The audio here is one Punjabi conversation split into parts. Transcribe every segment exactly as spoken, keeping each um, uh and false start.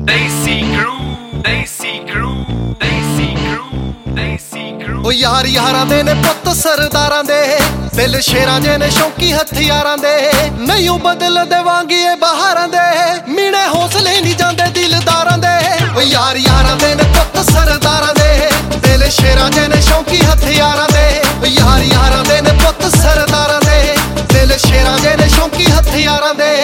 Desi crew, Desi crew, Desi crew, Desi crew। ਉਹ ਯਾਰ ਯਾਰਾਂ ਦੇ ਨੇ ਪੁੱਤ ਸਰਦਾਰਾਂ ਦੇ, ਦਿਲ ਸ਼ੇਰਾਂ ਦੇ ਨੇ ਸ਼ੌਂਕੀ ਹਥਿਆਰਾਂ ਦੇ। ਨਹੀਂ ਉਹ ਬਦਲ ਦੇਵਾਂਗੀ ਇਹ ਬਹਾਰਾਂ ਦੇ, ਮੀਣੇ ਹੌਸਲੇ ਨਹੀਂ ਜਾਂਦੇ ਦਿਲਦਾਰਾਂ ਦੇ। ਉਹ ਯਾਰ ਯਾਰਾਂ ਦੇ ਨੇ ਪੁੱਤ ਸਰਦਾਰਾਂ ਦੇ, ਦਿਲ ਸ਼ੇਰਾਂ ਦੇ ਨੇ ਸ਼ੌਂਕੀ ਹਥਿਆਰਾਂ ਦੇ। ਉਹ ਯਾਰ ਯਾਰਾਂ ਦੇ ਨੇ ਪੁੱਤ ਸਰਦਾਰਾਂ ਦੇ, ਦਿਲ ਸ਼ੇਰਾਂ ਦੇ ਨੇ ਸ਼ੌਂਕੀ ਹਥਿਆਰਾਂ ਦੇ।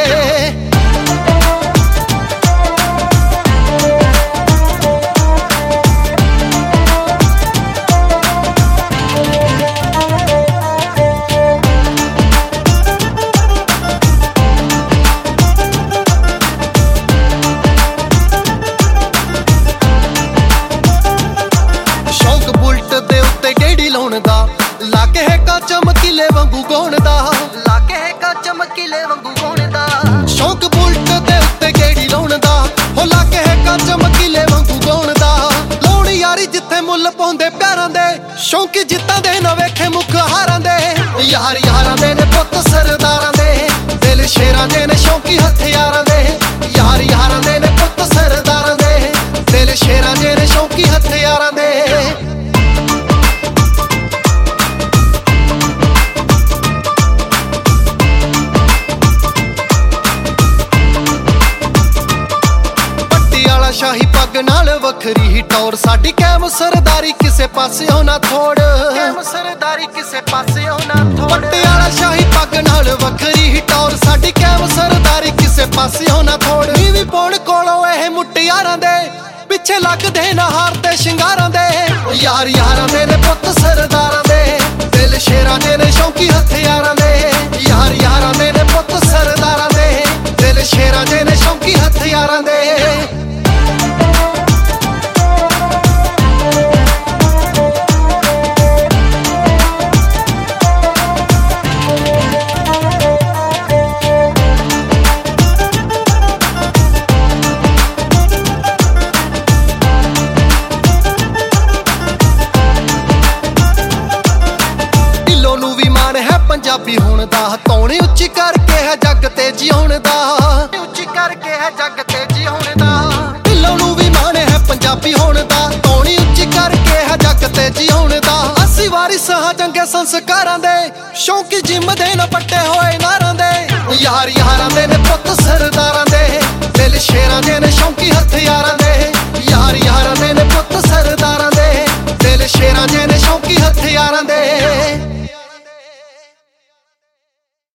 ਲਾਗੇ ਹੈ ਕਾ ਚਮਕੀਲੇ ਵਾਂਗੂ ਗਾਉਣ ਦਾ, ਲਾਗੇ ਹੈ ਕਾ ਚਮਕੀਲੇ ਵਾਂਗੂ ਗਾਉਣ ਦਾ। ਸ਼ੌਂਕ ਬੁਲਟ ਦੇ ਉੱਤੇ ਗੇੜੀ ਲਾਉਣ ਦਾ, ਹੋ ਲਾਗੇ ਹੈ ਕਾ ਚਮਕੀਲੇ ਵਾਂਗੂ ਗਾਉਣ ਦਾ। ਲਾਉਣ ਯਾਰੀ ਜਿੱਥੇ ਮੁੱਲ ਪਾਉਂਦੇ ਪਿਆਰਾਂ ਦੇ, ਸ਼ੌਂਕੀ ਜਿੱਤਾਂ ਦੇ ਨਾ ਵੇਖੇ ਮੁੱਖ ਹਾਰਾਂ ਦੇ। ਯਾਰ ਯਾਰਾਂ ਦੇ ਨੇ ਪੁੱਤ ਸਰਦਾਰਾਂ ਦੇ, ਦਿਲ ਸ਼ੇਰਾਂ ਦੇ ਨੇ ਸ਼ੌਂਕੀ ਹਥਿਆਰਾਂ ਦੇ। ਯਾਰ ਯਾਰਾਂ ਦੇ ਨੇ ਪੁੱਤ ਸਰਦਾਰਾਂ ਦੇ, ਦਿਲ ਸ਼ੇਰਾਂ ਦੇ ਨੇ ਸ਼ੌਂਕੀ ਹਥਿਆਰਾਂ ਦੇ। ਸ਼ਾਹੀ ਪੱਗ ਨਾਲ ਵੱਖਰੀ ਹੀ ਟੌਰ, ਸਾਡੀ ਕੈਮ ਸਰਦਾਰੀ ਕਿਸੇ ਪਾਸਿਓਂ ਨਾ ਥੋੜ। ਕੈਮ ਸਰਦਾਰੀ ਕਿਸੇ ਪਾਸਿਓਂ ਨਾ ਥੋੜ। ਪਟਿਆਲਾ ਸ਼ਾਹੀ ਪੱਗ ਨਾਲ ਵੱਖਰੀ ਹੀ ਟੌਰ, ਸਾਡੀ ਕੈਮ ਸਰਦਾਰੀ ਕਿਸੇ ਪਾਸਿਓਂ ਨਾ ਥੋੜ। ਵੀ ਪੌਣ ਕੋਲੋਂ ਇਹ ਮੁਟਿਆਰਾਂ ਦੇ, ਪਿੱਛੇ ਲੱਗਦੇ ਨਾ ਹਾਰ ਤੇ ਸ਼ਿੰਗਾਰਾਂ ਦੇ। ਯਾਰ ਯਾਰਾਂ ਦੇ ਨੇ ਪੁੱਤ ਸਰਦਾਰਾਂ ਦੇ, ਦਿਲ ਸ਼ੇਰਾਂ ਦੇ ਨੇ ਸ਼ੌਂਕੀ ਹਥਿਆਰਾਂ ਦੇ। ਯਾਰ ਯਾਰਾਂ ਦੇ ਨੇ ਪੁੱਤ ਸਰਦਾਰਾਂ ਦੇ, ਦਿਲ ਸ਼ੇਰਾਂ ਦੇ ਨੇ ਸ਼ੌਂਕੀ ਹਥਿਆਰਾਂ ਦੇ। ਪੰਜਾਬੀ ਹੋਣ ਦਾ ਧੌਣੀ ਉੱਚੀ ਕਰਕੇ ਹੈ ਜੱਗ ਤੇ ਜਿਉਣ ਦਾ, ਉੱਚੀ ਕਰਕੇ ਹੈ ਜੱਗ ਤੇ ਜਿਉਣ ਦਾ। ਢਿੱਲੋਂ ਨੂੰ ਵੀ ਮਾਣ ਹੈ ਪੰਜਾਬੀ ਹੋਣ ਦਾ, ਧੌਣੀ ਉੱਚੀ ਕਰਕੇ ਹੈ ਜੱਗ ਤੇ ਜਿਉਣ ਦਾ। ਅਸੀਂ ਵਾਰਿਸ ਹਾਂ ਚੰਗੇ ਸੰਸਕਾਰਾਂ ਦੇ, ਸ਼ੌਂਕੀ ਜਿੰਮ ਦੇ ਨਾ ਪੱਟੇ ਹੋਏ ਨਾਰਾਂ ਦੇ। ਯਾਰ ਯਾਰਾਂ ਦੇ ਨੇ ਪੁੱਤ ਸਰਦਾਰਾਂ ਦੇ, ਦਿਲ ਸ਼ੇਰਾਂ ਦੇ ਨੇ ਸ਼ੌਂਕੀ ਹਥਿਆਰਾਂ ਦੇ। ਯਾਰ ਯਾਰਾਂ ਦੇ ਨੇ ਪੁੱਤ ਸਰਦਾਰਾਂ ਦੇ, ਦਿਲ ਸ਼ੇਰਾਂ ਦੇ ਨੇ ਸ਼ੌਂਕੀ ਹਥਿਆਰਾਂ ਦੇ।